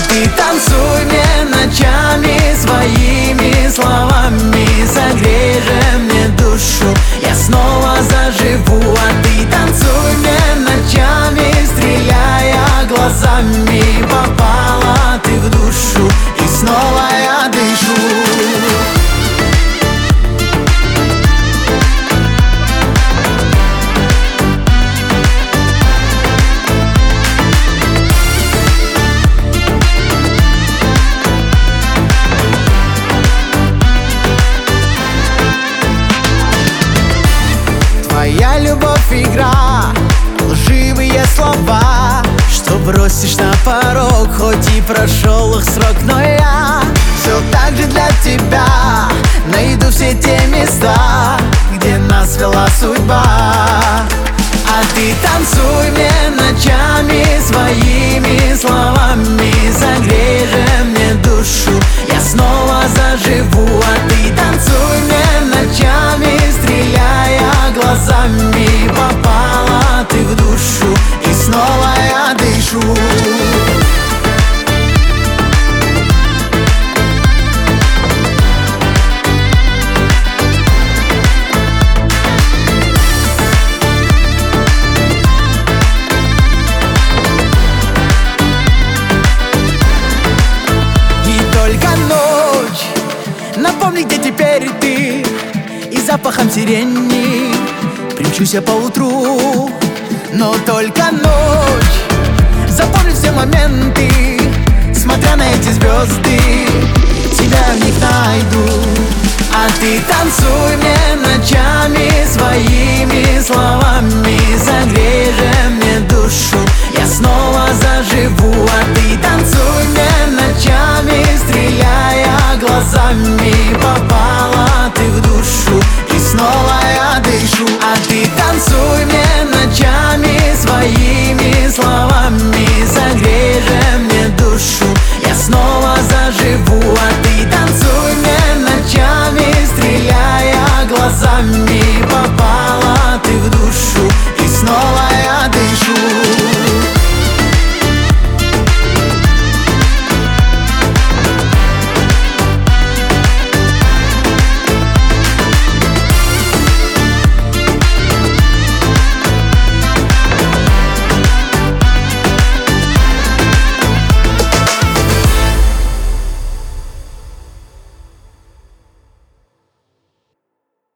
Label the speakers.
Speaker 1: ты танцуй мне ночами своими словами, согрей же мне душу, я снова заживу. А ты танцуй мне ночами, стреляя глазами, попала ты в душу, и снова я дышу. Твоя любовь игра, лживые слова, что бросишь на порог, хоть и прошел их срок. Но я все так же для тебя найду все те места, где нас вела судьба. А ты танцуй мне ночами своими словами, согрей же мне душу, я снова заживу. А ты танцуй мне ночами, стреляя глазами, попала ты в душу, и снова я дышу. Напомни, где теперь ты, и запахом сирени примчусь я поутру. Но только ночь, запомни все моменты, смотря на эти звезды, тебя в них найду. А ты танцуй мне ночами своими словами, согрей же мне душу, я снова заживу. А ты танцуй мне ночами, стреляя глазами, попала ты в душу, и снова я дышу. А ты танцуй мне ночами своими словами, согрей же мне душу, я снова заживу. А ты танцуй мне ночами, стреляя глазами, попала ты в душу, и снова я дышу.